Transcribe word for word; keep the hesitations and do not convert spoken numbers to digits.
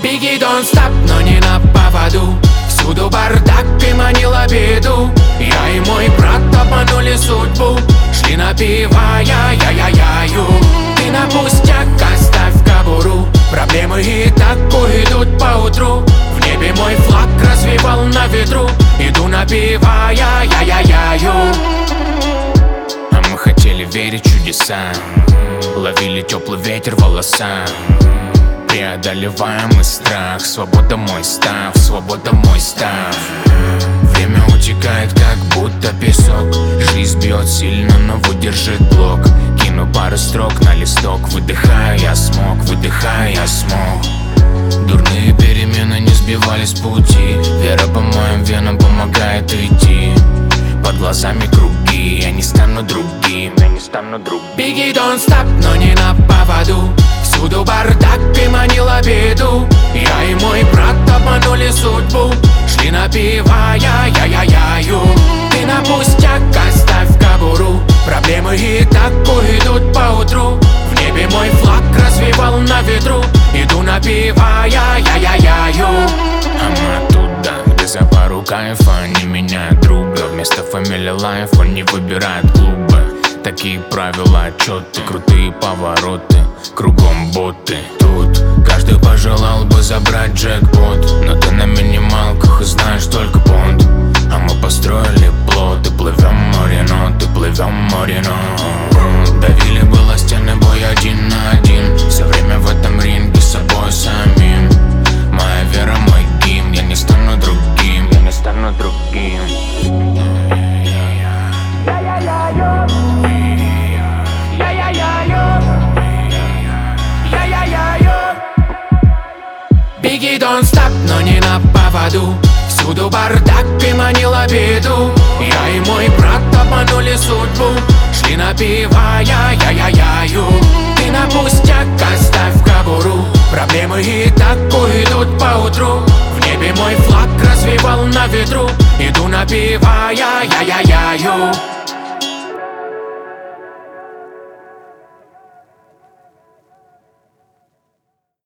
Беги, don't stop, но не на поводу. Всюду бардак и манила беду. Я и мой брат обманули судьбу. Шли напивая, я-я-яю. Ты на пустяк оставь кобуру. Проблемы и так уйдут поутру. В небе мой флаг развивал на ветру. Иду напивая, я-я-яю. А мы хотели верить в чудеса. Ловили теплый ветер в волоса. Преодолеваем мы страх. Свобода мой став, свобода мой став. Время утекает, как будто песок. Жизнь бьет сильно, но выдержит блок. Кину пару строк на листок. Выдыхаю я смог, выдыхаю я смог. Дурные перемены не сбивались с пути. Вера по моим венам помогает идти. Под глазами круги, я не стану другим, я не стану другим. Беги, don't stop, но не на поводу. Всюду бардак и манила беду. Я и мой брат обманули судьбу. Шли напивая, я-я-яю. Ты на пустяк оставь кобуру. Проблемы и так уйдут поутру. В небе мой флаг развивал на ветру. Иду напивая, я-я-яю. А мы оттуда, где за пару кайфа не меняют друга. Вместо фамилии лайф он не выбирает клубы. Такие правила, отчеты, крутые повороты. Кругом боты. Тут каждый пожелал бы забрать джекпот. Но ты на минималках и знаешь только понт. А мы построили плот и плывем море ноты, плывем море нот. Давили было стены, бой один на один. Все время в этом ринге с собой самим. Моя вера, мой гимн. Я не стану другим, я не стану другим. Беги, don't stop, но не на поводу. Всюду бардак и манила беду. Я и мой брат обманули судьбу. Шли напивая, я-я-яю. Ты на пустяк оставь кобуру. Проблемы и так уйдут поутру. В небе мой флаг развивал на ветру. Иду напивая, я-я-яю.